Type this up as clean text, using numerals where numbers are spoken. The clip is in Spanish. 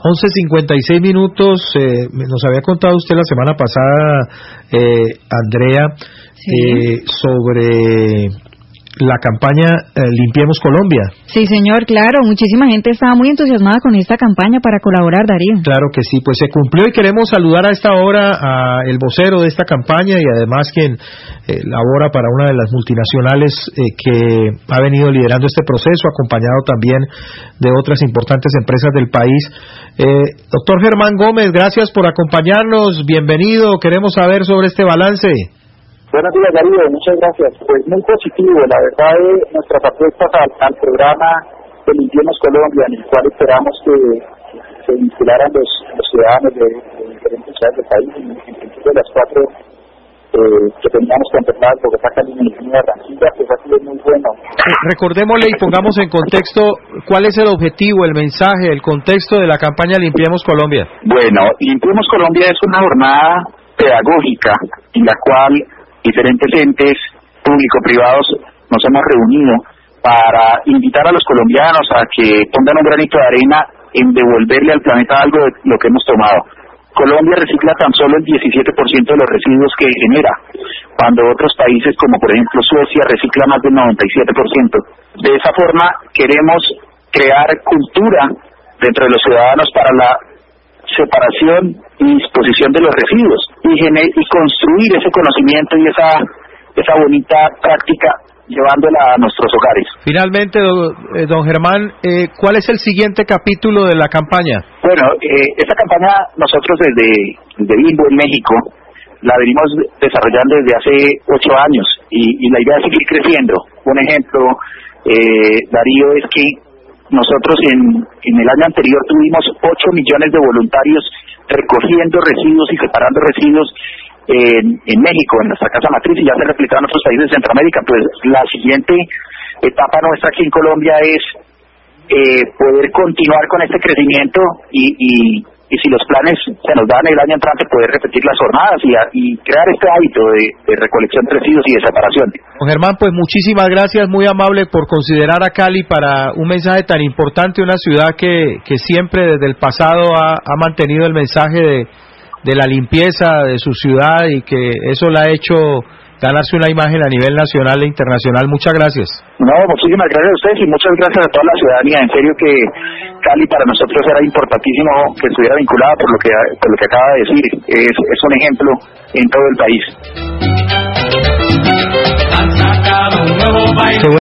11:56. Nos había contado usted la semana pasada, Andrea, sobre la campaña Limpiemos Colombia. Sí, señor, claro, muchísima gente estaba muy entusiasmada con esta campaña para colaborar, Darío. Claro que sí, pues se cumplió y queremos saludar a esta hora a el vocero de esta campaña y además quien labora para una de las multinacionales que ha venido liderando este proceso, acompañado también de otras importantes empresas del país. Doctor Germán Gómez, gracias por acompañarnos, bienvenido, queremos saber sobre este balance. Buenos días, Darío, muchas gracias. Pues muy positivo, la verdad, nuestras apuestas al programa de Limpiemos Colombia, en el cual esperamos que se vincularan los ciudadanos de diferentes ciudades del país, en principio de las 4 que teníamos contempladas, Bogotá, Cali, Medellín y Barranquilla, pues ha sido muy bueno. Recordémosle y pongamos en contexto cuál es el objetivo, el mensaje, el contexto de la campaña Limpiemos Colombia. Bueno, Limpiemos Colombia es una jornada pedagógica en la cual diferentes entes público-privados nos hemos reunido para invitar a los colombianos a que pongan un granito de arena en devolverle al planeta algo de lo que hemos tomado. Colombia recicla tan solo el 17% de los residuos que genera, cuando otros países como por ejemplo Suecia recicla más del 97%. De esa forma queremos crear cultura dentro de los ciudadanos para la separación y disposición de los residuos y construir ese conocimiento y esa bonita práctica llevándola a nuestros hogares. Finalmente, don Germán, ¿cuál es el siguiente capítulo de la campaña? Bueno, esta campaña nosotros desde Bimbo en México la venimos desarrollando desde hace 8 años y la idea es seguir creciendo. Un ejemplo, Darío, es que nosotros en el año anterior tuvimos 8 millones de voluntarios recogiendo residuos y separando residuos en México, en nuestra casa matriz, y ya se replicaba en otros países de Centroamérica. Pues la siguiente etapa nuestra aquí en Colombia es poder continuar con este crecimiento y si los planes se nos dan el año entrante, poder repetir las jornadas y crear este hábito de recolección de residuos y de separación. Don Germán, pues muchísimas gracias, muy amable por considerar a Cali para un mensaje tan importante, una ciudad que siempre desde el pasado ha mantenido el mensaje de la limpieza de su ciudad y que eso la ha hecho ganarse una imagen a nivel nacional e internacional. Muchas gracias. No, muchísimas gracias a ustedes y muchas gracias a toda la ciudadanía. En serio que Cali para nosotros era importantísimo que estuviera vinculada por lo que acaba de decir. Es un ejemplo en todo el país.